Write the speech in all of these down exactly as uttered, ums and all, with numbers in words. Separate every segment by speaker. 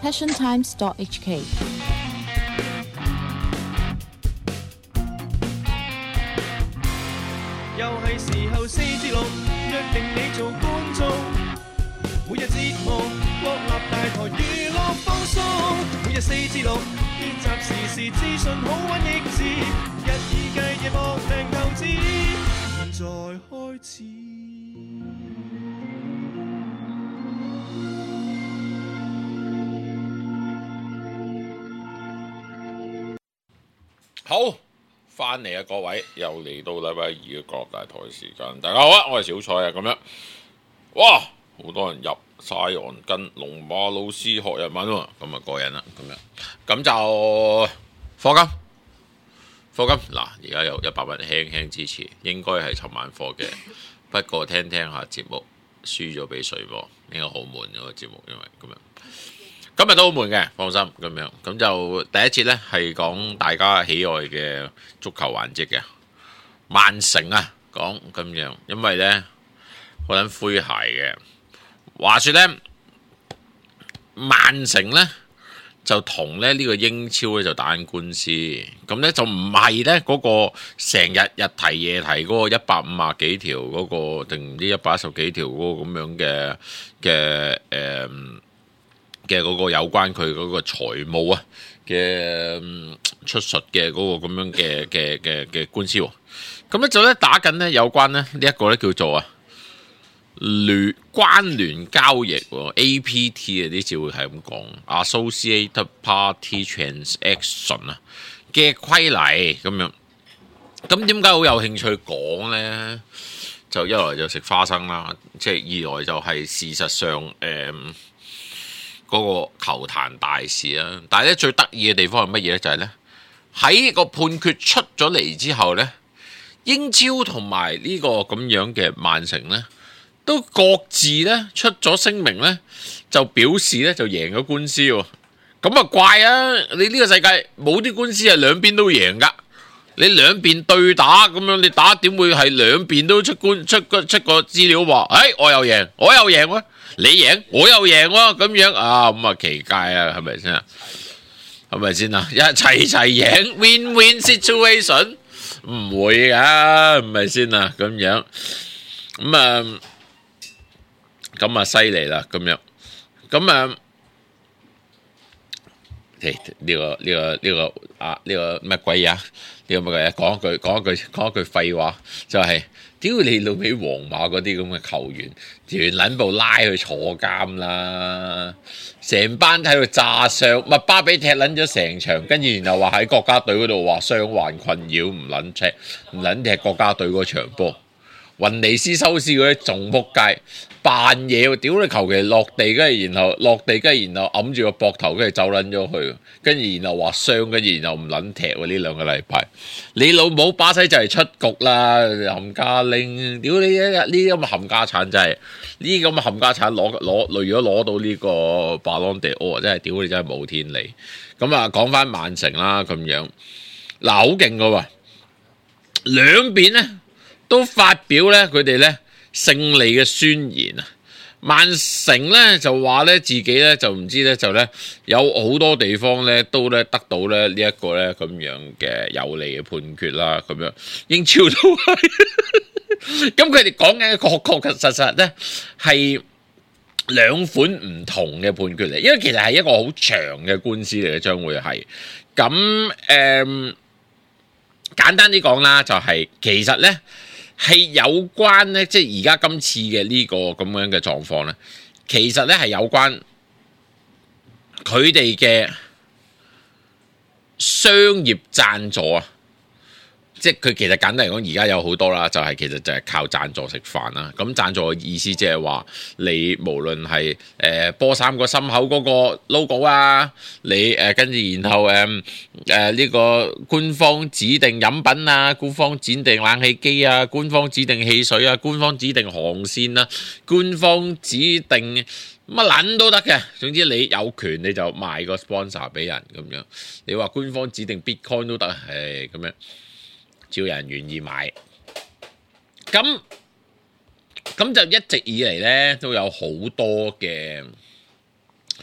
Speaker 1: passion times dot h k。
Speaker 2: 又係時候四至六，約定你做觀眾。每日節目，國立大台娛樂放送。每日四至六，結集時事資訊好玩益智，日以繼夜搏命投資。現在開始。
Speaker 3: 好，翻嚟啊！各位又嚟到禮拜二嘅國立大台時間，大家好啊！我係小蔡啊，咁樣，哇，好多人入晒岸跟龍馬老師學日文喎，咁啊過癮啦，咁樣，咁就課金，課金嗱，而家有一百蚊輕輕支持，應該係尋晚課嘅，不過聽聽下節目，輸咗俾水波，應該好悶嗰個節目，因為咁樣。今日都好悶嘅，放心咁樣，咁就第一節呢係講大家喜愛嘅足球環節嘅曼城啊，講咁樣，因為呢好撚詼諧嘅。話說呢，曼城呢就同咧呢個英超呢就打緊官司，咁呢就唔係呢嗰個成日日提夜提嗰個一百五十幾條嗰個，定唔知一百一十幾條嗰個咁樣嘅嘅誒。嘅嗰個有關佢嗰個財務啊嘅出術嘅嗰個咁樣嘅嘅嘅嘅官司喎，咁咧就咧打緊咧有關咧呢一個咧叫做啊聯關聯交易 A P T 啊，啲字會係咁講 Associated Party Transaction 啊嘅規例咁樣，咁點解好有興趣講咧？就一來就食花生啦，即係二來就係事實上誒。嗯嗰個球壇大事啊，但係咧最得意嘅地方係乜嘢咧？就係咧喺個判決出咗嚟之後咧，英超同埋呢個咁樣嘅曼城咧，都各自咧出咗聲明咧，就表示咧就贏咗官司喎。咁啊怪啊！你呢個世界冇啲官司係兩邊都贏噶，你兩邊對打咁樣，你打點會係兩邊都出官出個出個資料話，誒我又贏，我又贏喎。你贏我又贏喎，咁樣啊咁啊奇怪啊，係咪先啊？係咪先啊？一齊齊贏 ，win win situation， 唔會噶，係咪先啊？咁樣咁啊，咁啊犀利啦，咁樣咁啊，誒呢個呢個呢個啊呢個乜鬼嘢啊？呢個乜鬼嘢？講一句講一句講一句廢話，就係。屌你老味，皇馬嗰啲咁嘅球員，全撚部拉去坐監啦！成班喺度炸傷，麥巴比踢撚咗成場，跟住然後話喺國家隊嗰度話傷患困擾，唔撚踢，唔撚踢國家隊嗰場波。雲尼斯修斯嗰啲仲撲街，扮嘢喎！屌你求其落地，跟住然後落地，跟住然後揞住個膊頭，跟住走撚咗去，跟住然後話傷，跟住然後唔撚踢喎！呢兩個禮拜，你老母巴西就係出局啦，冚家拎！屌你一日呢啲咁嘅冚家產真係，呢啲咁嘅冚家產攞攞，如果攞到呢個巴朗迪奧，真係屌你真係冇天理！咁啊，講翻曼城啦，咁樣嗱好勁噶喎，兩邊咧。都發表咧佢哋咧勝利嘅宣言啊！曼城咧就話咧自己咧就唔知咧就咧有好多地方咧都咧得到咧呢一個咧咁樣嘅有利嘅判決啦，咁樣英超都係，咁佢哋講緊嘅確確確實實咧係兩款唔同嘅判決嚟，因為其實係一個好長嘅官司嚟嘅，將會係咁誒簡單啲講啦，就係、是、其實咧。係有關咧，即係而家今次嘅呢個咁樣嘅狀況咧，其實咧係有關佢哋嘅商業贊助啊，即係佢其實簡單嚟講，而家有好多啦，就係、是、其實就係靠贊助食飯啦。咁贊助嘅意思即係話，你無論係誒波衫個心口嗰個 logo 啊，你誒跟住然後誒誒呢個官方指定飲品啊，官方指定冷氣機啊，官方指定汽水啊，官方指定航線啊，官方指定乜撚都得嘅。總之你有權你就賣個 sponsor 俾人咁樣。你話官方指定 Bitcoin 都得，係咁樣。只要有人願意買，咁咁就一直以嚟咧都有好多嘅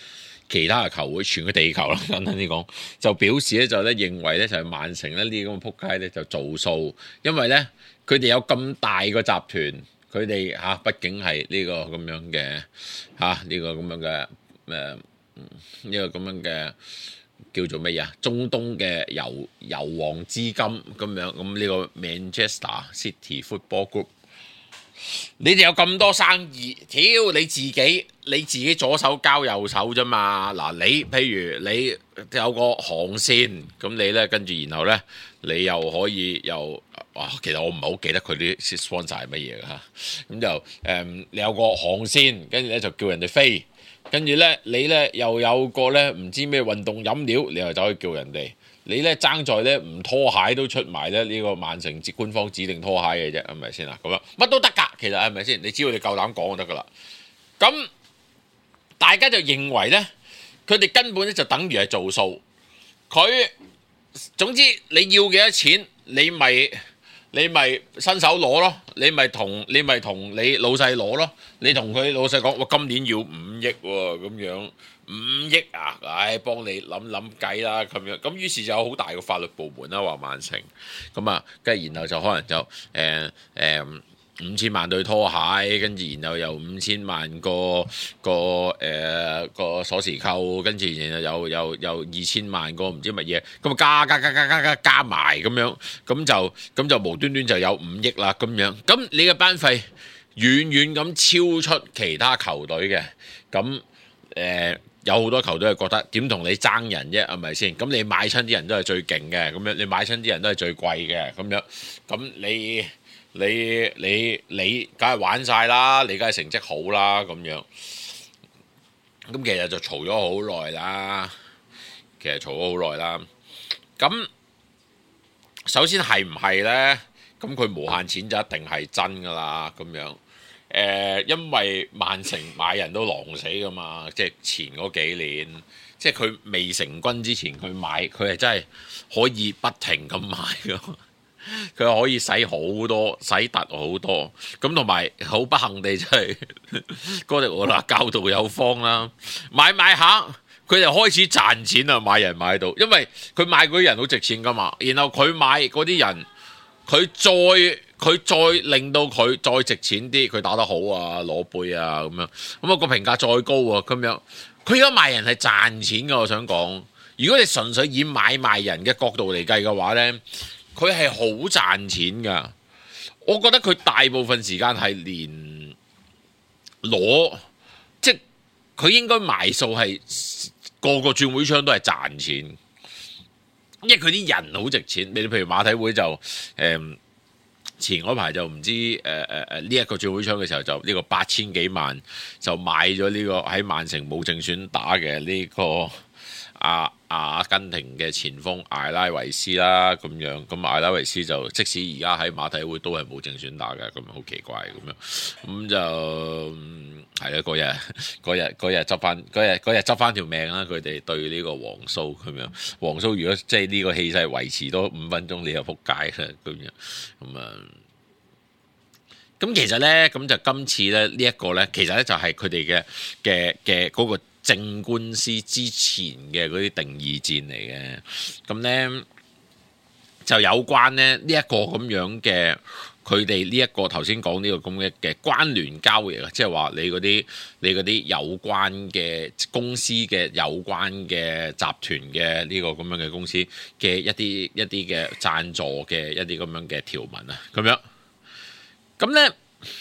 Speaker 3: 其他嘅球會，全個地球啦，簡單啲講，就表示咧就咧認為咧就係曼城咧呢啲咁嘅撲街咧就做數，因為咧佢哋有咁大個集團，佢哋嚇畢竟係呢個咁樣嘅嚇呢個咁樣嘅誒呢個咁樣嘅叫做乜嘢啊？中東嘅油油王資金咁樣，咁呢個 Manchester City Football Group。你哋有咁多生意，屌你自己你自己左手交右手啫嘛！嗱，你譬如你有個航線，咁你咧跟住然後咧，你又可以又哇，其實我唔係好記得佢啲 sponsor 係乜嘢嘅嚇，咁就誒、嗯、你有個航線，跟住咧就叫人哋飛，跟住咧你咧又有個咧唔知咩運動飲料，你又走去叫人哋。你咧爭在咧唔拖鞋都出埋咧呢個曼城官方指定拖鞋嘅啫，係咪先啊？咁樣乜都得㗎，其實係咪先？你只要你夠膽講就得㗎啦。咁大家就認為咧，佢哋根本咧就等於係做數。佢總之你要幾多錢，你咪你咪伸手攞咯，你咪同你咪同你老細攞咯，你同佢老細講，我今年要五億喎，咁樣。五億啊！唉，幫你諗諗計啦，咁樣咁於是就有好大個法律部門啦，話曼城咁啊，跟住然後就可能就誒誒、呃呃、五千萬對拖鞋，跟住然後又五千萬個個誒、呃、個鎖匙扣，跟住然後又又又二千萬個唔知乜嘢，咁啊加加加加加加加埋咁樣，咁就咁就無端端就有五億啦咁樣，咁你嘅班費遠遠咁超出其他球隊嘅，咁誒。呃有好多球隊係覺得點同你爭人啫，係咪先？咁你買親啲人都係最勁嘅，咁樣你買親啲人都係最貴嘅，咁樣咁你你你你梗係玩晒啦，你梗係成績好啦，咁樣咁其實就嘈咗好耐啦，其實嘈咗好耐啦。咁首先係唔係呢？咁佢無限錢就一定係真㗎啦，咁樣。誒、呃，因為曼城買人都狼死噶嘛，即係前嗰幾年，即係佢未成軍之前，佢買佢係真係可以不停咁買噶，佢可以使好多，使突好多，咁同埋好不幸地就係哥迪奧拿教導有方啦，買買下佢就開始賺錢啦，買人買到，因為佢買嗰啲人好值錢噶嘛，然後佢買嗰啲人，佢再。佢再令到佢再值錢啲，佢打得好啊，攞杯啊咁樣，咁啊個評價再高啊咁樣。佢而家賣人係賺錢㗎，我想講。如果你純粹以買賣人嘅角度嚟計嘅話呢，佢係好賺錢㗎。我覺得佢大部分時間係連攞，即係佢應該埋數係個個轉會窗都係賺錢，因為佢啲人好值錢。你譬如馬體會就誒。嗯前嗰排就唔知誒誒誒呢一個轉會窗嘅時候就呢個八千幾萬就買咗呢個喺曼城冇正選打嘅呢個阿阿根廷嘅前鋒艾拉維斯啦咁樣，咁艾拉維斯就即使而家喺馬體會都係冇正選打嘅，咁好奇怪咁樣，咁就係啦，嗰日嗰日嗰日執翻嗰日嗰日執翻條命啦，佢哋對呢個黃蘇咁樣，黃蘇如果即係呢個氣勢維持多五分鐘，你就撲街啦咁樣，咁啊，咁其實咧，咁就今次咧呢一個咧，其實咧就係佢哋嘅嘅嘅嗰個正官司之前嘅嗰啲定義戰嚟嘅，咁咧就有關咧呢一個咁樣嘅。佢哋呢一個頭先講呢個咁嘅嘅關聯交易啊，即係話你嗰啲你嗰啲有關嘅公司嘅有關嘅集團嘅呢個咁樣嘅公司嘅一啲一啲嘅贊助嘅一啲咁樣嘅條文啊，咁樣咁咧，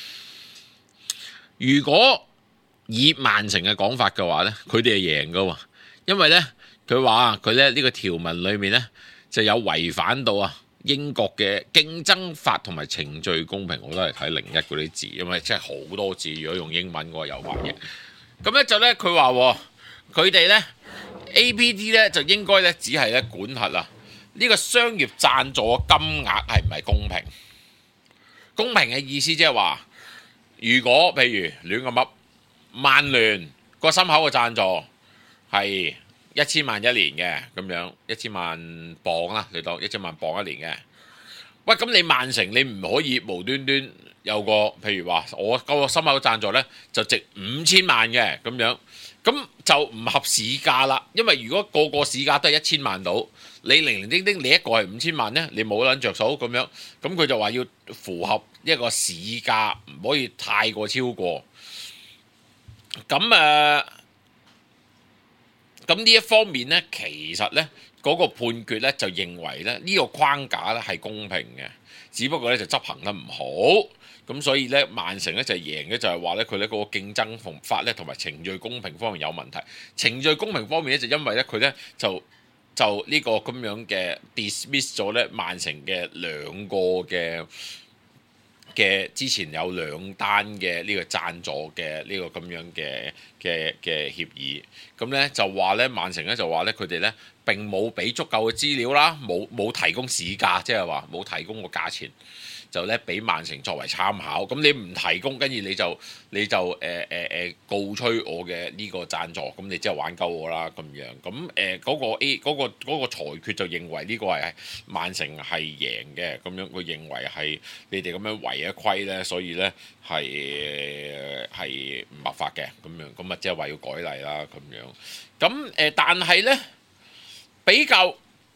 Speaker 3: 如果以曼城嘅講法嘅話咧，佢哋係贏㗎喎，因為咧佢話佢咧呢個條文裏面咧就有違反到啊。英國嘅競爭法同埋程序公平，我都係睇零一嗰啲字，因為真係好多字，如果用英文嘅話有翻嘅。咁咧就咧佢話佢哋咧 A P D 咧就應該咧只係咧管轄啊呢個商業贊助嘅金額係唔係公平？公平嘅意思即係話，如果譬如亂咁噏，曼聯個心口嘅贊助係一千萬一年嘅咁樣，一千萬磅啦，你當一千萬磅一年嘅。喂，咁你曼城你唔可以無端端有個譬如話，我個心口贊助咧就值五千萬嘅咁樣， 咁就唔合市價啦。因為如果個個市價都係一千萬到，你零零丁丁你一個係五千萬呢，你冇撚着數咁樣。咁佢就話要符合一個市價，唔可以太過超過。咁誒，咁、呃、呢一方面呢，其實呢嗰、嗰個判決呢，就認為咧呢、呢個框架呢係公平嘅，只不過呢就執行得唔好。咁所以咧，曼城咧就係贏嘅，就係話咧佢咧嗰個競爭法咧同埋程序公平方面有問題。程序公平方面咧就因為咧佢咧就就呢個咁樣嘅 dismiss 咗咧曼城嘅兩個嘅嘅之前有兩單嘅呢個贊助嘅呢個咁樣嘅嘅嘅協議。咁咧就話咧曼城咧就話咧佢哋咧並冇俾足夠嘅資料啦，冇冇提供市價，即係話冇提供個價錢。就咧俾曼城作為參考，咁你唔提供，跟住你就你就誒誒誒告吹我嘅呢個贊助，咁你即係玩鳩我啦咁樣，咁誒嗰個 A 嗰個嗰個裁決就認為呢個係曼城係贏嘅，咁樣佢認為係你哋咁樣違咗規咧，所以咧係係唔合法嘅咁樣，咁啊即係話要改例啦咁樣，咁誒、呃、但係咧比較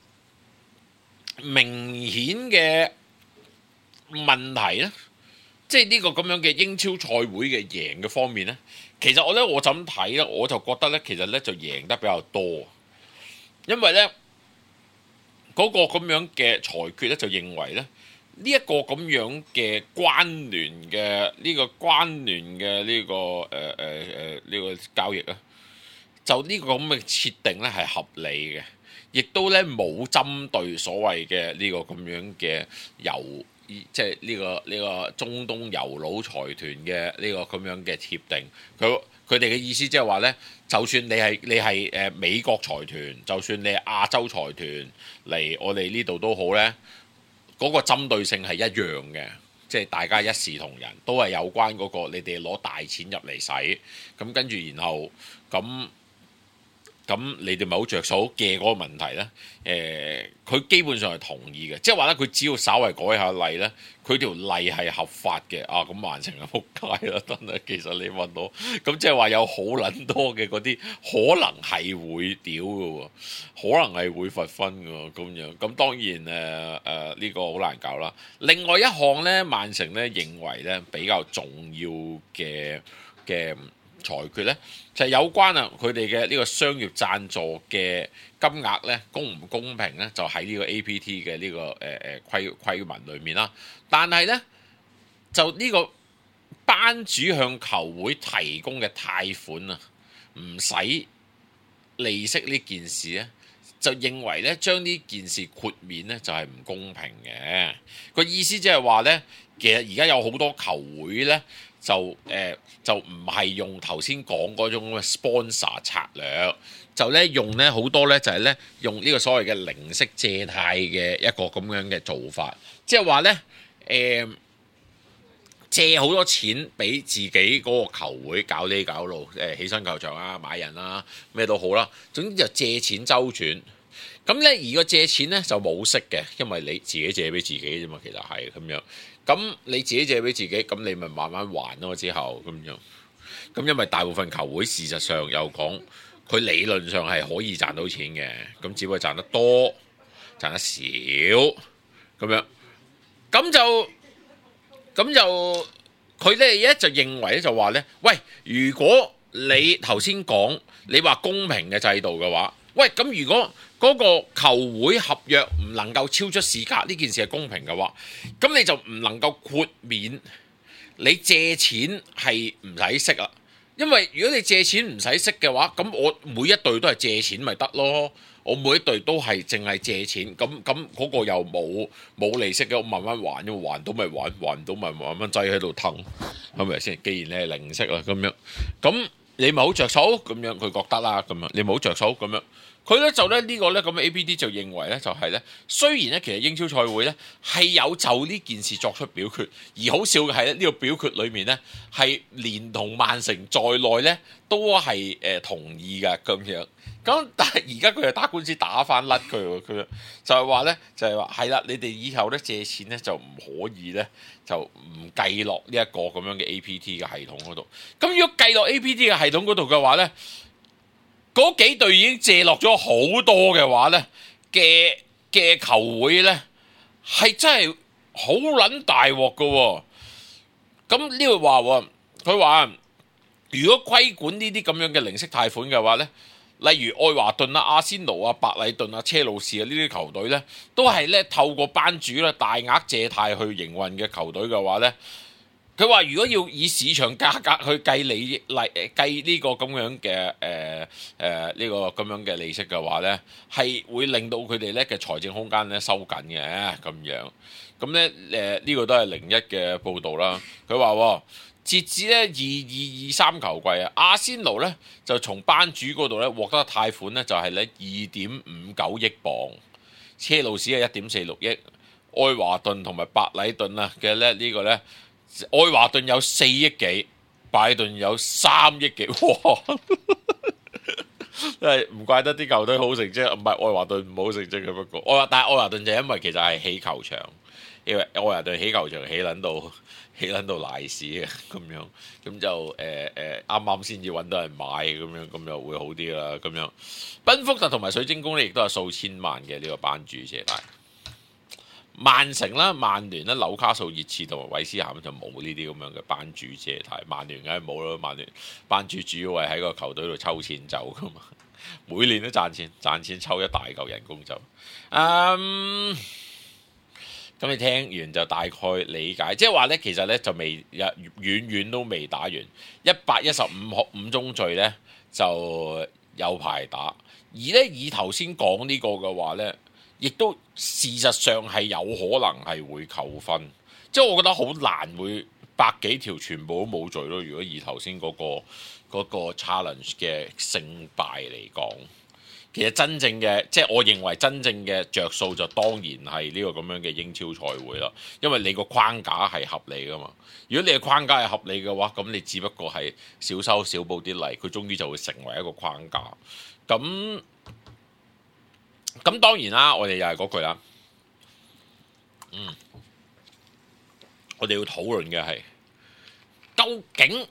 Speaker 3: 明顯嘅問題咧，即係呢個咁樣嘅英超賽會嘅贏嘅方面咧，其實我咧我就咁睇咧，我就覺得咧，其實咧就贏得比較多，因為咧嗰個咁樣嘅裁決咧就認為咧呢一個咁樣嘅關聯嘅呢個關聯嘅呢個誒誒誒呢個交易啊，就呢個咁嘅設定咧係合理嘅，亦都咧冇針對所謂嘅呢個咁樣嘅油。即係呢、這個呢、這個中東油佬財團嘅呢個咁樣嘅協定，佢佢哋嘅意思即係話咧，就算你係你係誒美國財團，就算你係亞洲財團嚟我哋呢度都好咧，嗰、那個針對性係一樣嘅，即係大家一視同仁，都係有關嗰、那個你哋攞大錢入嚟使，咁跟住然後咁。咁你哋咪好着數嘅嗰個問題咧？誒、呃，佢基本上係同意嘅，即係話咧，佢只要稍微改下例咧，佢條例係合法嘅。啊，咁曼城就仆街啦，真係。其實你問我，咁即係話有好撚多嘅嗰啲可能係會屌嘅喎，可能係會罰分嘅喎，咁樣。咁當然誒誒呢個好難搞啦。另外一項咧，曼城咧認為咧比較重要嘅嘅裁決咧，就係、是、有關啊佢哋嘅呢個商業贊助嘅金額咧公唔公平咧，就喺呢個 A P T 嘅呢、這個誒誒、呃、規規文裏面啦。但係咧就呢個班主向球會提供嘅貸款啊，唔使利息呢件事咧，就認為咧將呢件事豁免咧就係、是、唔公平嘅。個意思即係話咧，其實而家有好多球會咧。就誒、呃、就唔係用頭先講嗰種 sponsor 策略，就咧用咧好多咧就係、是、咧用呢個所謂嘅零息借貸嘅一個咁樣嘅做法，即係話咧誒借好多錢俾自己嗰個球會搞呢搞路誒、呃、起身球場啊買人啊咩都好啦，總之就借錢周轉。咁咧而個借錢咧就冇息嘅，因為你自己借俾自己啫嘛，其實係咁樣。咁你自己借俾自己，咁你咪慢慢還咯。之後咁樣，咁因為大部分球會事實上又講，佢理論上係可以賺到錢嘅，咁只不過賺得多，賺得少咁樣。咁就咁就佢咧一就認為咧就話咧，喂，如果你頭先講你話公平嘅制度嘅話，喂，咁如果嗰個球會合約唔能夠超出市價，呢件事係公平嘅話，咁你就唔能夠豁免你借錢係唔使息啦。因為如果你借錢唔使息嘅話，咁我每一隊都係借錢咪得咯。我每一隊都係淨係借錢，咁咁嗰個又冇冇利息嘅，我慢慢還，因為還到咪還，還唔到咪慢慢擠喺度騰，係咪先？既然你係零息啦，咁樣咁你咪好着數咁樣，佢覺得啦，咁樣你咪好着數咁樣。佢咧就咧呢個咧咁嘅 A P D 就認為咧就係咧，雖然咧其實英超賽會咧係有就呢件事作出表決，而好笑嘅係咧呢個表決裏面咧係連同曼城在內咧都係誒同意㗎咁樣。咁但係而家佢又打官司打翻甩佢喎，佢就係話咧就係話係啦，你哋以後咧借錢咧就唔可以咧就唔計落呢一個咁樣嘅 A P T 嘅系統嗰度。咁如果計落 A P T 嘅系統嗰度嘅話咧， 嗰幾隊已經借落咗好多嘅話咧嘅嘅球會咧，係真係好撚大鑊㗎喎。咁呢度話喎，佢話如果規管呢啲咁樣嘅零息貸款嘅話咧，例如愛華頓啊、阿仙奴啊、白禮頓啊、車路士啊呢啲球隊咧，都係咧透過班主咧大額借貸去營運嘅球隊嘅話咧。佢話：如果要以市場價格去計利益、計計呢個咁樣嘅誒誒呢個咁樣嘅利息嘅話咧，係會令到佢哋咧嘅財政空間咧收緊嘅咁樣。咁咧誒呢個都係零一嘅報導啦。佢話截至咧二二二三球季啊，阿仙奴咧就從班主嗰度咧獲得貸款咧就係咧二點五九億鎊，車路士係一點四六億，愛華頓同埋白禮頓啊嘅咧呢個咧。愛華頓有四億幾，拜頓有三億幾，哇！真係唔怪得啲球隊好成績，唔係愛華頓唔好成績嘅。不過愛華，但係愛華頓就因為其實係起球場，因為愛華頓起球場起撚到起撚到賴屎嘅咁樣，咁就誒誒啱啱先至揾到人買咁樣，咁就會好啲啦。咁樣，賓福特同埋水晶宮咧，亦都係數千萬嘅呢個班主借貸。曼城啦、曼聯啦、紐卡素、熱刺同埋韋斯咸就冇呢啲咁樣嘅班主借貸，曼聯梗係冇啦。曼聯班主主要係喺個球隊度抽錢走噶嘛，每年都賺錢，賺錢抽一大嚿人工走。嗯，咁你聽完就大概理解，即係話咧，其實咧就未遠遠都未打完，一百一十五五宗罪咧就有排打，而咧以頭先講呢個嘅話咧。亦都事實上係有可能係會扣分，即係我覺得好難會百幾條全部都冇罪咯。如果以頭先嗰個嗰個 challenge 嘅勝敗嚟講，其實真正嘅即係我認為真正嘅着數就當然係呢個咁樣嘅英超賽會啦，因為你個框架係合理噶嘛。如果你嘅框架係合理嘅話，咁你只不過係少收少報啲例，佢終於就會成為一個框架咁。咁當然啦，我哋又係嗰句啦。嗯，我哋要討論嘅係究竟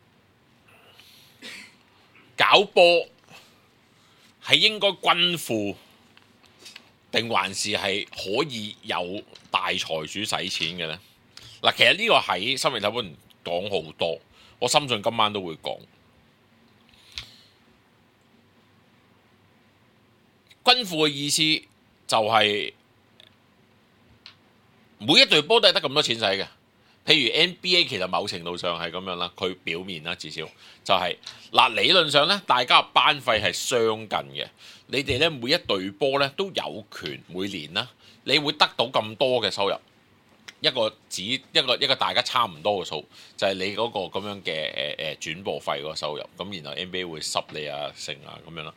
Speaker 3: 搞波係應該均富，定還是係可以有大財主使錢嘅呢？嗱，其實呢個喺深夜睇本講好多，我深信今晚都會講。均富嘅意思就係每一隊波都係得咁多錢使嘅。譬如 N B A 其實某程度上係咁樣啦，佢表面啦至少就係、是、嗱理論上咧，大家嘅班費係相近嘅。你哋咧每一隊波咧都有權每年啦，你會得到咁多嘅收入，一個指一個一個大家差唔多嘅數，就係、是、你嗰個咁樣嘅誒誒轉播費嗰個收入。咁然後 N B A 會濕你啊成啊咁樣啦。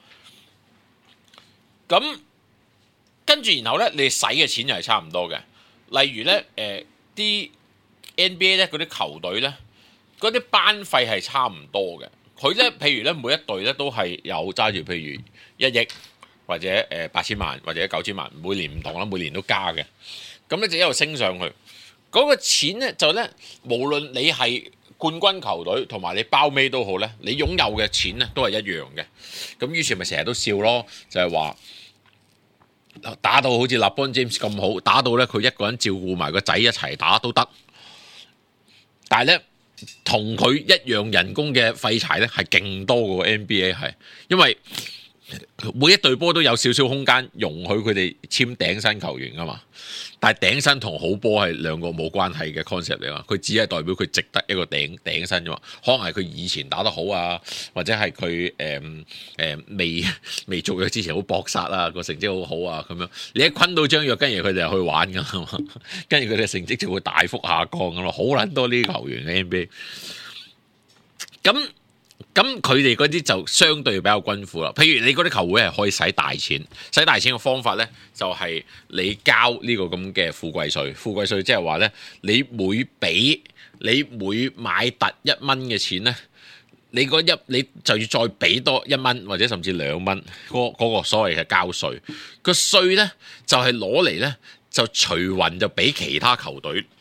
Speaker 3: 咁跟住，然後咧，你使嘅錢又係差唔多嘅。例如咧，誒、呃、啲 N B A 咧嗰啲球隊咧，嗰啲班費係差唔多嘅。佢咧，譬如咧，每一隊咧都係有揸住，譬如一億或者誒八千萬或者九千萬，每年唔同啦，每年都加嘅。咁咧就一路升上去。嗰、那個錢咧就咧，無論你係冠軍球隊同埋你包尾都好咧，你擁有嘅錢咧都係一樣嘅。咁於是咪成日都笑咯，就係、是、話。打到好似LeBron James咁好，打到咧佢一個人照顧埋個仔一齊打都得，但係咧同佢一樣人工嘅廢柴咧係勁多過 N B A 係，因為每一隊波都有少少空間容許佢哋簽頂薪球員噶嘛，但係頂薪同好波係兩個冇關係嘅 concept 嚟嘛，佢只係代表佢值得一個頂頂薪啫嘛，可能係佢以前打得好啊，或者係佢誒誒未未續約之前好搏殺啊，個成績好好啊咁樣，你一昆到張約，跟住佢哋就去玩噶嘛，跟住佢哋成績就會大幅下降噶咯，好撚多呢啲球員嘅 N B A， 咁。咁佢哋嗰啲就相對比較均富啦。譬如你嗰啲球會係可以使大錢，使大錢嘅方法咧就係、是、你交呢個咁嘅富貴稅。富貴稅即係話咧，你每俾你每買突一蚊嘅錢咧，你嗰一你就要再俾多一蚊或者甚至兩蚊嗰嗰個所謂嘅交稅。個稅咧就係攞嚟咧就隨運就俾其他球隊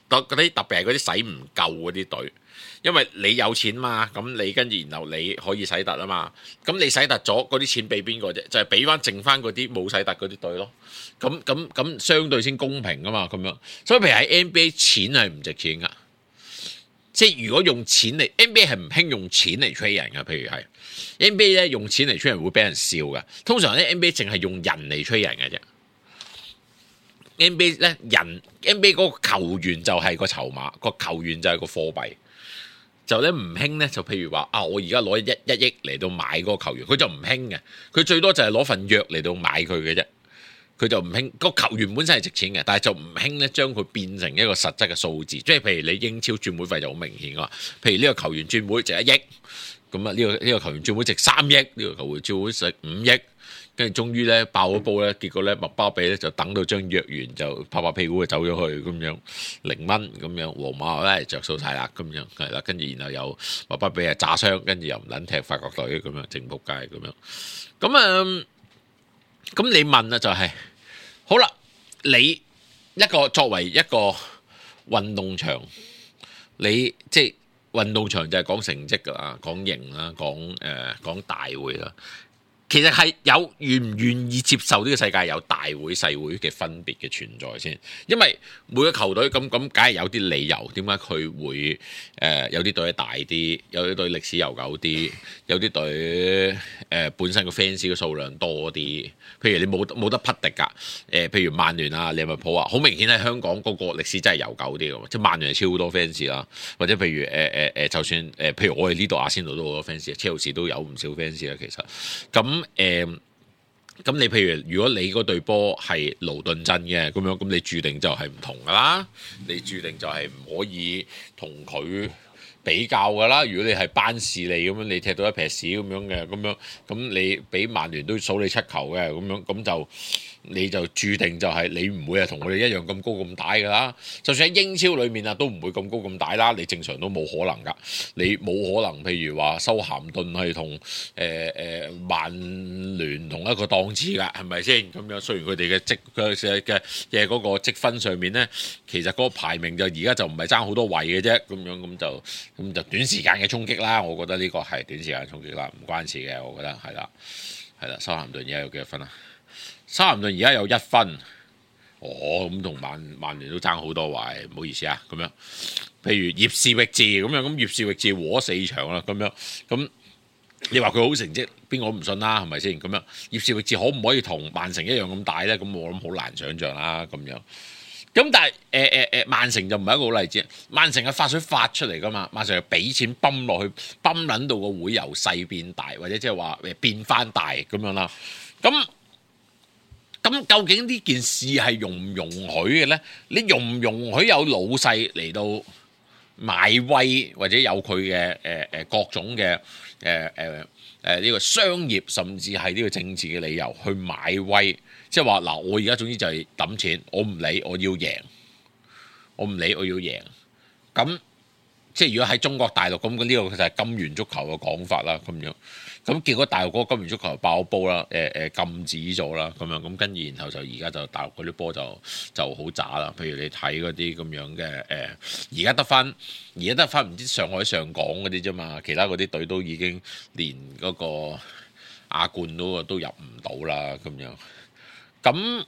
Speaker 3: 嗰啲特別係嗰啲使唔夠嗰啲隊，因為你有錢嘛，咁你跟住然後你可以洗突啊嘛，咁你洗突咗嗰啲錢俾邊個啫？就係俾翻剩翻嗰啲冇洗突嗰啲隊咯。咁咁咁相對先公平啊嘛，咁樣。所以譬如喺 N B A 錢係唔值錢噶，即係如果用錢嚟 N B A 係唔興用錢嚟 trade 人噶，譬如係 N B A 咧用錢嚟 trade 人會俾人笑噶。通常咧 N B A 淨係用人嚟 trade 人嘅啫。N B A 咧人 N B A 嗰個球員就係個籌碼，個球員就係個貨幣，就咧唔興咧就譬如話啊，我而家攞一一億嚟到買嗰個球員，佢就唔興嘅，佢最多就係攞份約嚟到買佢嘅啫，佢就唔興個球員本身係值錢嘅，但係就唔興咧將佢變成一個實質嘅數字，即係譬如你英超轉會費就好明顯噶嘛，譬如呢個球員轉會值一億，咁啊呢個呢個球員轉會值三億，呢個球員轉會值五億。跟住終於咧爆咗煲咧，結果咧麥巴比咧就等到張約完就拍拍屁股就走咗去咁樣零蚊咁樣，皇馬咧着數晒啦咁樣係啦，跟住然後又麥巴比啊炸傷，跟住又唔撚踢法國隊咁樣正仆街咁樣，咁啊咁你問啊就係、是、好啦，你一個作為一個運動場，你即係運動場就係講成績㗎啦，講贏啦，講誒、呃、講大會啦。其實係有願唔願意接受呢個世界有大會細會嘅分別嘅存在先，因為每個球隊咁咁，梗係有啲理由點解佢會誒、呃、有啲隊大啲，有啲隊歷史悠久啲，有啲隊誒本身個 fans 嘅數量多啲。譬如你冇冇得匹敵㗎，誒、呃、譬如曼聯啊、利物浦啊，好明顯喺香港嗰個歷史真係悠久啲㗎嘛，即係曼聯係超多 fans 啦，或者譬如誒誒誒，就算誒、呃、譬如我哋呢度阿仙奴都好多 fans，車路士都有唔少 fans 啦，其實咁。誒，咁你譬如如果你嗰隊波係勞頓陣嘅咁樣，咁你注定就係唔同噶啦，你注定就係唔可以同佢比較噶啦。如果你係班士利咁樣，你踢到一撇屎咁樣嘅，咁樣咁你俾曼聯都數你七球嘅，咁樣咁就。你就注定就係你唔會係同我哋一樣咁高咁大㗎啦，就算喺英超裏面啊，都唔會咁高咁大啦。你正常都冇可能㗎，你冇可能譬如話修咸頓係同誒誒曼聯同一個檔次㗎，係咪先？咁樣雖然佢哋嘅積嘅嘅嘅嗰個積分上面咧，其實嗰個排名就而家就唔係爭好多位嘅啫，咁樣咁就咁就短時間嘅衝擊啦。我覺得呢個係短時間衝擊啦，唔關事嘅，我覺得係啦，係啦。修咸頓而家有幾多分啊？修咸頓而家有一分，哦咁同曼曼聯都爭好多位，唔好意思啊，咁樣。譬如葉士域治咁樣，咁葉士域治和四場啦，咁樣，咁你話佢好成績，邊個都唔信啦，係咪先？咁樣葉士域治可唔可以同曼城一樣咁大咧？咁我諗好難想像啦，咁樣。咁但係誒誒誒，曼城就唔係一個好例子，曼城係發水發出嚟噶嘛，曼城係俾錢泵落去，泵撚到個會由細變大，或者即係話誒變翻大咁樣啦，咁。咁究竟呢件事係容唔容許嘅咧？你容唔容許有老細嚟到買威，或者有佢嘅誒誒各種嘅誒誒誒呢個商業，甚至係呢個政治嘅理由去買威？即係話嗱，我而家總之就係揼錢，我唔理，我要贏，我唔理，我要贏。咁即係如果喺中國大陸咁，呢個就係金元足球嘅講法啦，咁樣。咁結果大陸嗰個金元足球爆煲啦，誒、呃、誒禁止咗啦，咁樣咁跟住然後就而家就大陸嗰啲波就就好渣啦。譬如你睇嗰啲咁樣嘅誒，而家得翻而家得翻唔知上海上港嗰啲啫嘛，其他嗰啲隊都已經連嗰個亞冠都都入唔到啦，咁樣。咁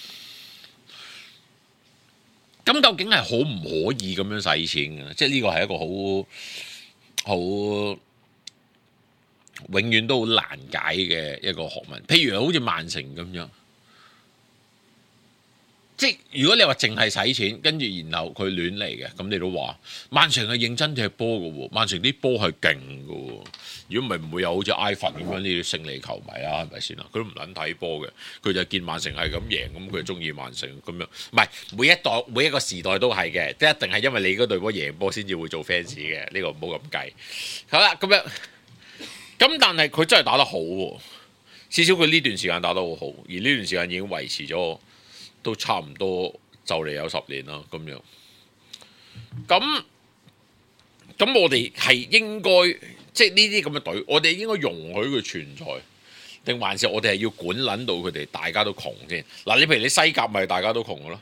Speaker 3: 咁究竟係可唔可以咁樣使錢嘅？即係呢個係一個好好。永遠都好難解嘅一個學問，譬如好似曼城咁樣，即係如果你話淨係使錢，跟住然後佢亂嚟嘅，咁你都話曼城係認真踢波嘅喎，曼城啲波係勁嘅喎，如果唔係唔會有好似埃弗咁樣呢啲勝利球迷啦，係咪先啊？佢都唔撚睇波嘅，佢就見曼城係咁贏，咁佢就中意曼城咁樣，唔係每一代每一個時代都係嘅，即係一定係因為你嗰隊波贏波先至會做 fans 嘅，呢、這個唔好咁計。好啦，咁樣。咁但係佢真係打得好喎，至少佢呢段時間打得好好，而呢段時間已經維持咗都差唔多就嚟有十年啦，咁樣。咁咁我哋係應該即係呢啲咁嘅隊，我哋應該容許佢存在，定還是我哋係要管撚到佢哋大家都窮先？嗱，你譬如你西甲咪大家都窮嘅咯。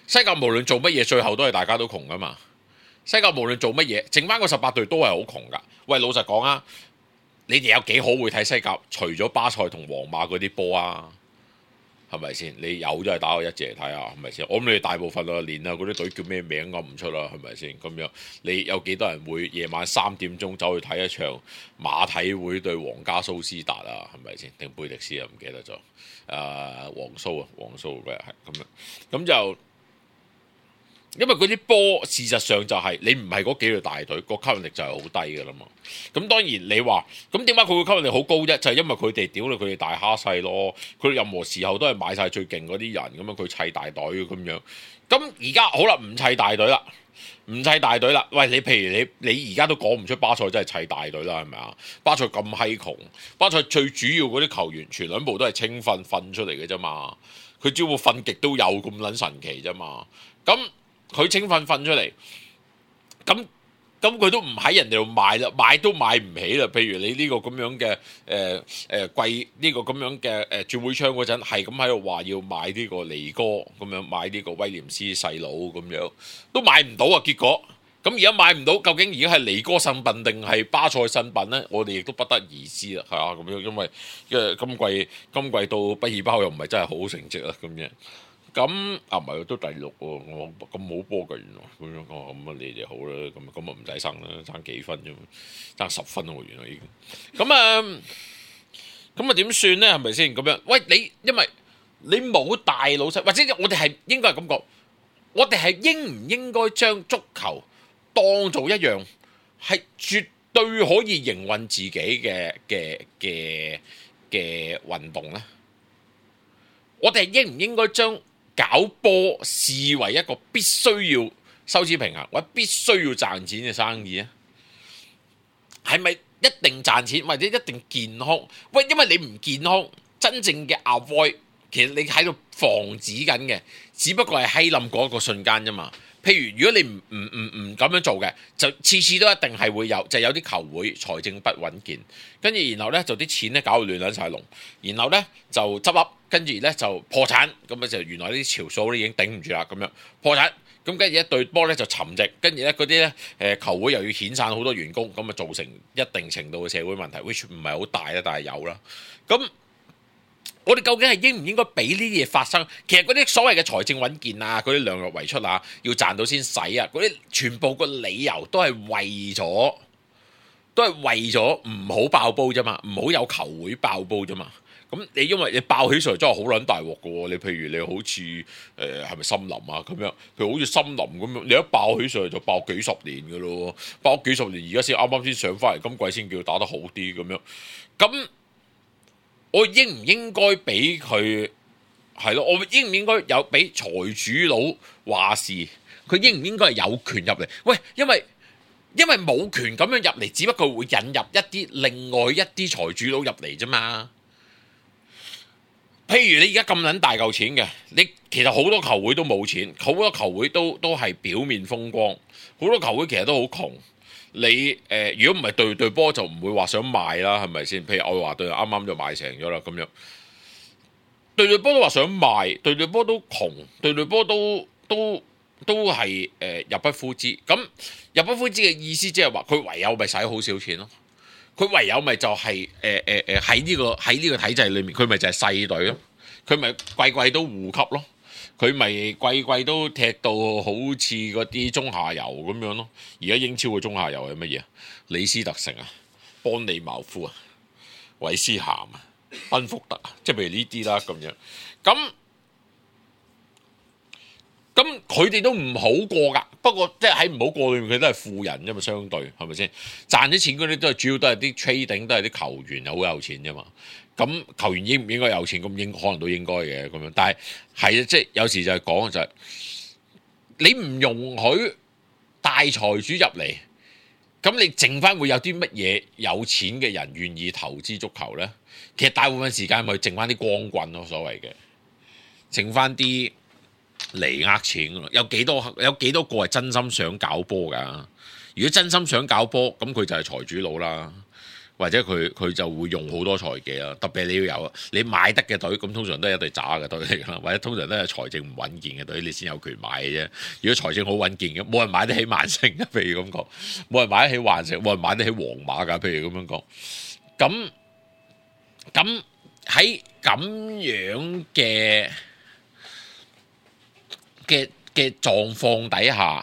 Speaker 3: 西甲無論做乜嘢，最後都係大家都窮噶嘛。西甲無論做乜嘢，剩翻個十八隊都係好窮噶。喂，老實講啊，你哋有幾好會睇西甲？除咗巴塞同皇馬嗰啲波啊，係咪先？你有都係打個一字嚟睇下，係咪先？我諗你哋大部分啊，連啊嗰啲隊叫咩名噏唔出啦，係咪先？咁樣你有幾多人會夜晚三點鐘走去睇一場馬體會對皇家蘇斯達啊？係咪先？定貝迪斯啊？唔記得咗。誒、呃，皇蘇啊，皇蘇嘅係咁樣，咁就。因為嗰啲波事實上就係、是、你唔係嗰幾隊大隊，個吸引力就係好低㗎啦嘛。咁當然你話咁點解佢會吸引力好高啫？就係、是、因為佢哋屌你佢哋大蝦細咯，佢哋任何時候都係買晒最勁嗰啲人咁樣，佢砌大隊咁樣。咁而家好啦，唔砌大隊啦，唔砌大隊啦。喂，你譬如你你而家都講唔出巴塞真係砌大隊啦，係咪啊？巴塞咁閪窮，巴塞最主要嗰啲球員全兩部都係青訓訓出嚟嘅啫嘛。佢只會訓極都有咁撚神奇啫嘛。咁佢青訓訓出嚟，咁咁佢都唔喺人哋度買啦，買都買唔起啦。譬如你呢個咁樣嘅誒誒貴呢個咁樣嘅誒轉會窗嗰陣，係咁喺度話要買呢個尼哥咁樣，買呢個威廉斯細佬咁樣，都買唔到啊！結果咁而家買唔到，究竟而家係尼哥新品定係巴塞新品咧？我哋亦都不得而知啦，係啊咁樣，因為因為今季今季到畢爾包又唔係真係好成績啦，咁樣。咁啊唔係都第六喎，我咁冇波㗎原來咁樣講，咁啊你哋好啦，咁咁啊唔使爭啦，爭幾分啫嘛，爭十分喎原來已經。咁啊咁啊點算咧？係咪先咁樣？喂你，因為你冇大老細，或者我哋係應該係咁講，我哋係應唔應該將足球當做一樣係絕對可以營運自己嘅嘅嘅嘅運動咧？我哋應唔應該將搞波視為一個必須要收支平衡或者必須要賺錢嘅生意啊？係咪一定賺錢或者一定健康？喂，因為你唔健康，真正嘅 avoid 其實你喺度防止緊嘅，只不過係閪冧嗰一個瞬間啫嘛。譬如如果你唔唔唔唔咁樣做嘅，就次次都一定係會有，就係、有啲球會財政不穩健，跟住然後咧就啲錢咧搞到亂撚晒龍，然後咧就執笠，跟住咧就破產，咁啊就原來啲潮數咧已經頂唔住啦，咁樣破產，咁跟住一隊波咧就沉寂，跟住咧嗰啲咧誒球會又要遣散好多員工，咁啊造成一定程度嘅社會問題 ，which 唔係好大啦，但係有啦，咁。我哋究竟係應唔應該俾呢啲嘢發生？其實嗰啲所謂嘅財政穩健啊，嗰啲量入為出啊，要賺到先使啊，嗰啲全部個理由都係為咗，都係為咗唔好爆煲啫嘛，唔好有球會爆煲啫嘛。咁你因為你爆起上嚟真係好撚大鑊㗎喎，你譬如你好似誒係咪森林啊咁樣，譬如好似森林咁樣，你一爆起上嚟就爆幾十年㗎咯，爆幾十年而家先啱啱先上翻嚟，今季先叫打得好啲咁樣，咁。我應唔應該俾佢係咯？我應唔應該有俾財主佬話事？佢應唔應該係有權入嚟？喂，因為因為冇權咁樣入嚟，只不過會引入一啲另外一啲財主佬入嚟啫嘛。譬如你而家咁撚大嚿錢嘅，你其實好多球會都冇錢，好多球會都都係表面風光，好多球會其實都好窮。你誒、呃，如果唔係對對波就唔會話想賣啦，係咪先？譬如愛華頓啱啱就賣成咗啦，咁樣對對波都話想賣，對對波都窮，對對波都都都係誒、呃、入不敷支。咁入不敷支嘅意思即係話佢唯有咪使好少錢咯，佢唯有咪就係誒誒誒喺呢個喺呢個體制裏面，佢咪就係細隊咯，佢咪季季都護級咯。佢咪季季都踢到好似嗰啲中下游咁樣咯。而家英超嘅中下游係乜嘢啊？李斯特城啊，邦利茅夫啊，韋斯咸啊，賓福特啊，即係譬如呢啲啦咁樣。咁咁佢哋都唔好過㗎。不過即係喺唔好過裏面，佢都係富人啫嘛，相對係咪先？賺啲錢嗰啲都係主要都係啲 trading，都係啲球員好有錢啫嘛。咁球員應唔應該有錢？咁應可能都應該嘅咁樣，但係係啊，即係有時就係講就係、是、你唔容許大財主入嚟，咁你剩翻會有啲乜嘢有錢嘅人願意投資足球咧？其實大部分時間咪剩翻啲光棍咯，所謂嘅剩翻啲嚟呃錢咯。有幾多有幾多個係真心想搞波㗎？如果真心想搞波，咁佢就係財主佬啦。 或者佢佢就會用好多財技啦。特別你要有你買得嘅隊，咁通常都係一隊渣嘅隊嚟㗎啦，或者通常都係財政唔穩健嘅隊，你先有權買嘅啫。如果財政好穩健嘅，冇人買得起曼城嘅，譬如咁講，冇人買得起曼城，冇人買得起皇馬㗎，譬如咁樣講。咁咁喺咁樣嘅嘅嘅狀況底下，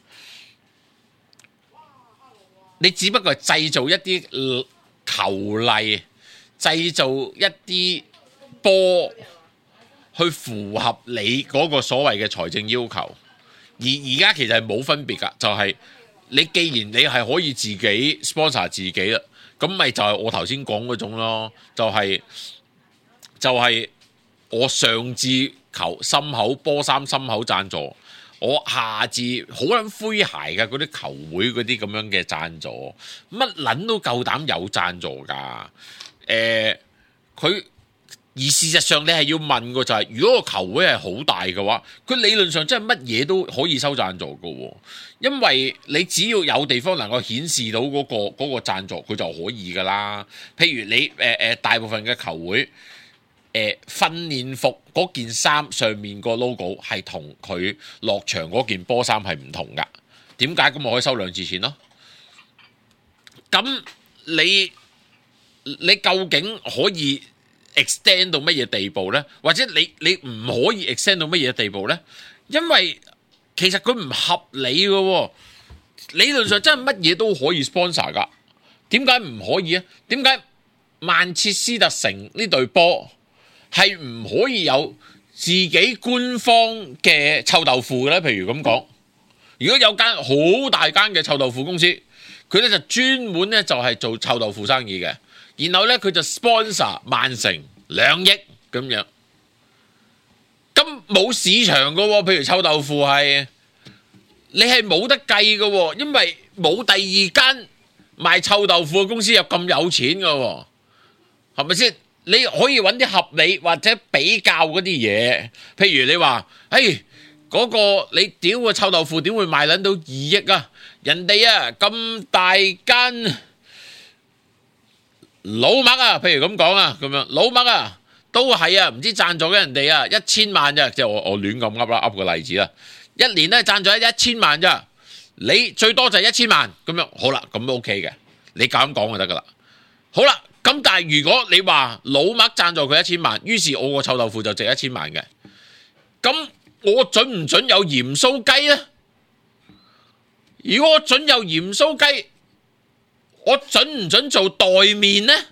Speaker 3: 你只不過係製造一啲球例，製造一啲波去符合你嗰個所謂嘅財政要求。而而家其實係冇分別㗎，就係、是、你既然你係可以自己 sponsor 自己啦，咁咪就係我頭先講嗰種咯，就係、是、就係、是、我上至球心口波衫心口贊助，我下至好撚詼諧嘅嗰啲球會嗰啲咁樣嘅贊助，乜撚都夠膽有贊助㗎。誒、呃，佢而事實上你係要問嘅就係、是，如果個球會係好大嘅話，佢理論上真係乜嘢都可以收贊助嘅喎，因為你只要有地方能夠顯示到嗰、嗰個嗰、嗰個贊助，佢就可以㗎啦。譬如你誒誒、呃、大部分嘅球會。誒、呃、訓練服嗰件衫上面個 logo 係同佢落場嗰件波衫係唔同㗎，點解咁我可以收兩次錢咯？咁你你究竟可以 extend 到乜嘢地步呢？或者你你唔可以 extend 到乜嘢地步呢？因為其實佢唔合理嘅喎，理論上真係乜嘢都可以 sponsor 㗎，點解唔可以啊？點解曼徹斯特城呢隊波係唔可以有自己官方嘅臭豆腐嘅咧？譬如咁講，如果有間好大間嘅臭豆腐公司，佢咧就專門咧就係做臭豆腐生意嘅，然後咧佢就 sponsor 曼城兩億咁樣，咁冇市場嘅喎。譬如臭豆腐係你係冇得計嘅喎，因為冇第二間賣臭豆腐嘅公司有咁有錢嘅喎，係咪先？你可以揾啲合理或者比較嗰啲嘢，譬如你話，誒嗰個你屌個臭豆腐點會賣撚到二億啊？人哋啊咁大間老麥啊，譬如咁講啊，咁樣老麥啊都係啊，唔知贊助咗人哋啊一千萬咋，即係我我亂咁噏啦，噏個例子啦，一年咧贊助咗一千萬咋，你最多就係一千萬咁樣，好啦，咁都 OK 嘅，你咁講就得噶啦，好啦。咁但係如果你話老麥贊助佢一千萬，於是我個臭豆腐就值一千萬嘅，咁我準唔準有鹽酥雞呢？如果我準有鹽酥雞，我準唔準做袋麵呢？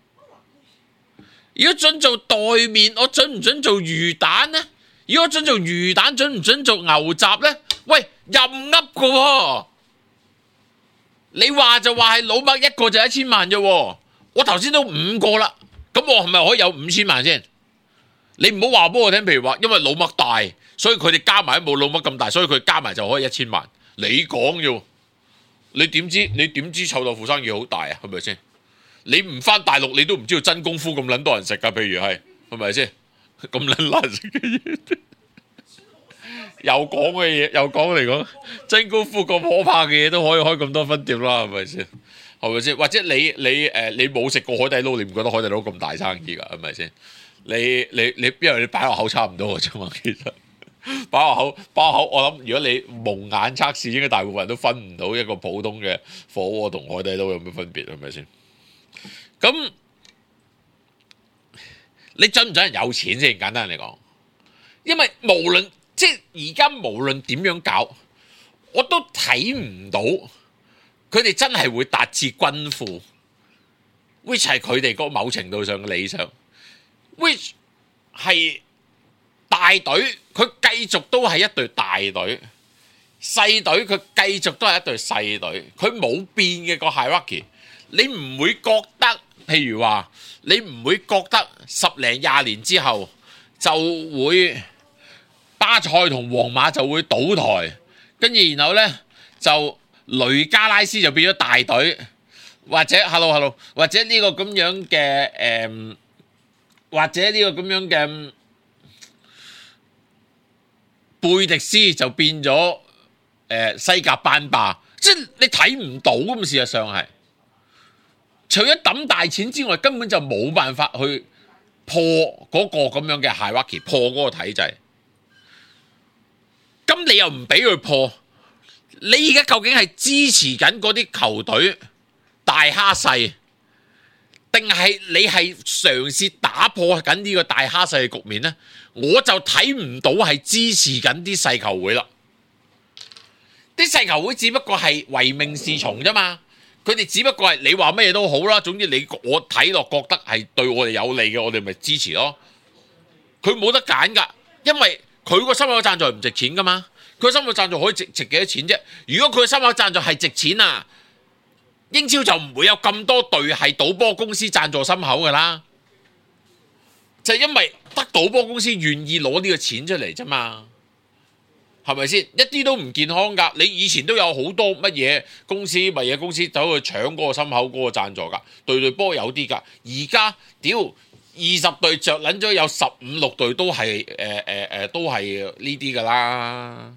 Speaker 3: 如果準做袋麵，我準唔準做魚蛋呢？如果準做魚蛋，準唔準做牛雜呢？喂，任噏㗎喎！你話就話係老麥一個就一千萬啫喎。我頭先都五個啦，咁我係咪可以有五千萬先？你唔好話俾我聽，譬如話因為老麥大，所以佢哋加埋都冇老麥咁大，所以佢加埋就可以一千萬。你講啫，你點知？你點知臭豆腐生意好大啊？係咪先？你唔返大陸，你都唔知道真功夫咁撚多人食噶。譬如係，係咪先？咁撚難食嘅嘢，又講嘅嘢，又講嚟講，真功夫咁可怕嘅嘢都可以開咁多分店啦，係咪先？係咪先？或者你你誒、呃、你冇食過海底撈，你唔覺得海底撈咁大生意㗎？係咪先？你你你，因為你擺落口差唔多嘅啫嘛。其實擺落口擺落口，我諗如果你蒙眼測試，應該大部分人都分唔到一個普通嘅火鍋同海底撈有咩分別，係咪先？咁你準唔準人有錢先？簡單嚟講，因為無論即係而家無論點樣搞，我都睇唔到。佢哋真係會達至均富 ，which 係佢哋嗰某程度上嘅理想 ，which 係大隊，佢繼續都係一隊大隊，細隊佢繼續都係一隊細隊，佢冇變嘅個 hierarchy，你唔會覺得，譬如話，你唔會覺得十零廿年之後就會巴塞同皇馬就會倒台，跟住然後呢，就。雷加拉斯就變咗大隊，或者 hello hello，或者呢個咁樣嘅誒、呃，或者呢個咁樣嘅貝迪斯就變咗誒、呃、西甲班霸，即係你睇唔到咁，事實上係除咗抌大錢之外，根本就冇辦法去破嗰個咁樣嘅 hierarchy，破嗰個體制。咁你又唔俾佢破，你而家究竟係支持緊嗰啲球隊大蝦細，定係你係嘗試打破緊呢個大蝦細嘅局面呢？我就睇唔到係支持緊啲細球會啦。啲細球會只不過係唯命是從啫嘛，佢哋只不過係你話乜嘢都好啦，總之你我睇落覺得係對我哋有利嘅，我哋咪支持咯。佢冇得揀噶，因為佢個心口贊助係唔值錢噶嘛，佢心口贊助可以值值幾多錢啫？如果佢個心口贊助係值錢啊，英超就唔會有咁多隊係賭波公司贊助心口噶啦，就係因為得賭波公司願意攞呢個錢出嚟啫嘛。係咪先？一啲都唔健康㗎！你以前都有好多乜嘢公司、乜嘢公司走去搶嗰個心口嗰個贊助㗎，隊隊波有啲㗎。而家屌二十隊着撚咗，有十五六隊都係誒誒誒，都係呢啲㗎啦，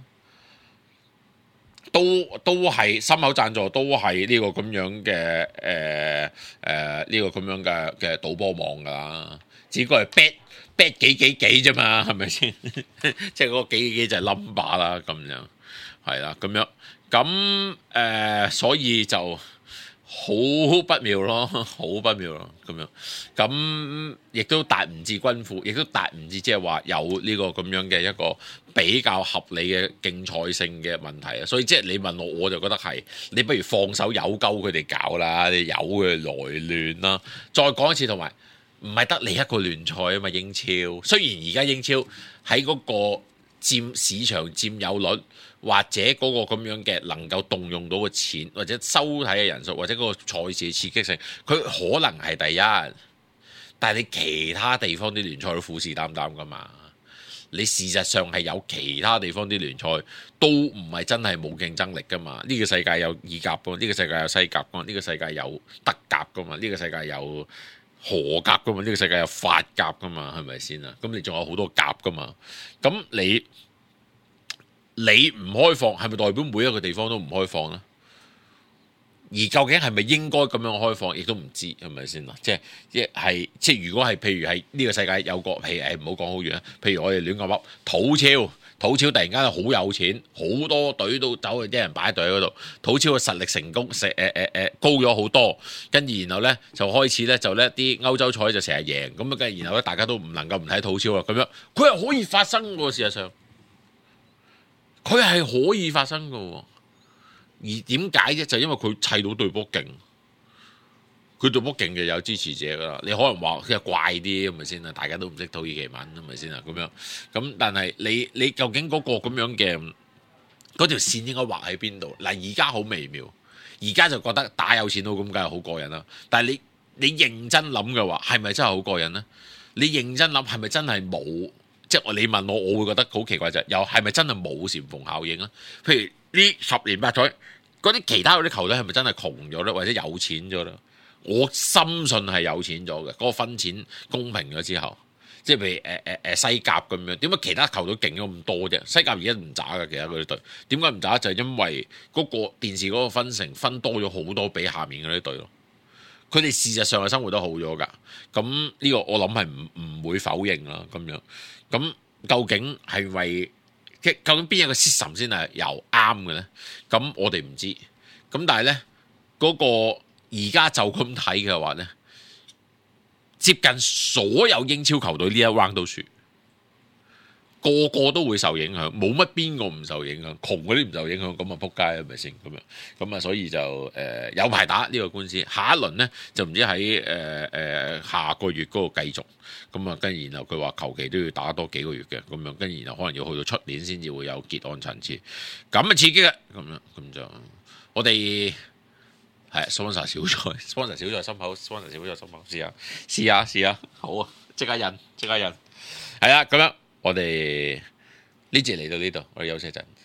Speaker 3: 都都係心口贊助，都係呢個咁樣嘅誒誒呢個咁樣嘅嘅賭波網㗎啦，只不過係 bet。bet 幾幾幾啫嘛，係咪先？即係嗰個幾幾幾就係 number 啦，咁樣係啦，咁樣咁誒、呃，所以就好不妙咯，好不妙咯，咁樣咁亦都達唔至均富，亦都達唔至即係話有呢個咁樣嘅一個比較合理嘅競賽性嘅問題啊。所以即係你問我，我就覺得係你不如放手由鳩佢哋搞啦，你由佢來亂啦。再講一次，同埋。唔係得你一個聯賽啊嘛，英超雖然而家英超喺嗰個佔市場佔有率或者嗰個咁樣嘅能夠動用到嘅錢或者收睇嘅人數或者嗰個賽事嘅刺激性，佢可能係第一，但係你其他地方啲聯賽都虎視眈眈噶嘛，你事實上係有其他地方啲聯賽都唔係真係冇競爭力噶嘛，呢個世界有意甲噶嘛，呢個世界有西甲噶嘛，呢個世界有德甲噶嘛，呢個世界有荷甲噶嘛，呢個世界有法甲噶嘛，係咪先啊？咁你仲有好多甲噶嘛？咁你你唔開放，係咪代表每一個地方都唔開放呢？而究竟係咪應該咁樣開放，亦都唔知係咪先啊？即係即係即係如果係譬如係呢個世界有個譬如誒唔好講好遠啊，譬如我哋亂咁噏土超。土超突然間好有錢，好多隊都走去啲人擺隊喺嗰度。土超嘅實力成功，成誒誒誒高咗好多。跟住然後咧就開始咧就咧啲歐洲賽就成日贏咁啊。跟住然後咧大家都唔能夠唔睇土超啦。咁樣佢係可以發生嘅喎，事實上佢係可以發生嘅喎。而點解啫？就因為佢砌到隊波勁。佢隊波勁嘅有支持者㗎啦，你可能話佢係怪啲，係咪先啊？大家都唔識土耳其文，係咪先啊？咁樣咁，但係你你究竟嗰個咁樣嘅嗰條線應該畫喺邊度？嗱，而家好微妙，而家就覺得打有錢佬咁梗係好過癮啦。但係你你認真諗嘅話，係咪真係好過癮呢？你認真諗係咪真係冇？即係你問我，我會覺得好奇怪就係又係咪真係冇禪縫效應咧？譬如呢十年八載嗰啲其他嗰啲球隊係咪真係窮咗咧，或者有錢咗咧？我深信係有錢咗嘅，嗰、那個分錢公平咗之後，即係譬如誒誒誒西甲咁樣，點解其他球隊勁咗咁多啫？西甲而家唔渣嘅，其他嗰啲隊點解唔渣？就係、是、因為嗰個電視嗰個分成分多咗好多俾下面嗰啲隊咯。佢哋事實上係生活得好咗㗎。咁呢個我諗係唔唔會否認啦。咁樣咁究竟係為即究竟邊一個 system 先係又啱嘅咧？咁我哋唔知。咁但係咧嗰個。而家就咁睇嘅話呢，接近所有英超球隊呢一 round 都輸，個個都會受影響，冇乜邊個唔受影響，窮嗰啲唔受影響，咁啊撲街係咪先咁樣？咁啊所以就誒、呃、有排打呢個官司，下一輪呢，就唔知喺誒誒下個月嗰度繼續，咁啊跟住然後佢話求其都要打多幾個月嘅，咁樣跟住然後可能要去到出年先至會有結案層次，咁啊刺激啊，咁樣咁就我哋。係 sponsor 小菜 sponsor 小菜心口 sponsor 小菜心口試下試下試下好啊！即刻印即刻印係啊！咁樣我哋呢節嚟到呢度，我哋休息一陣。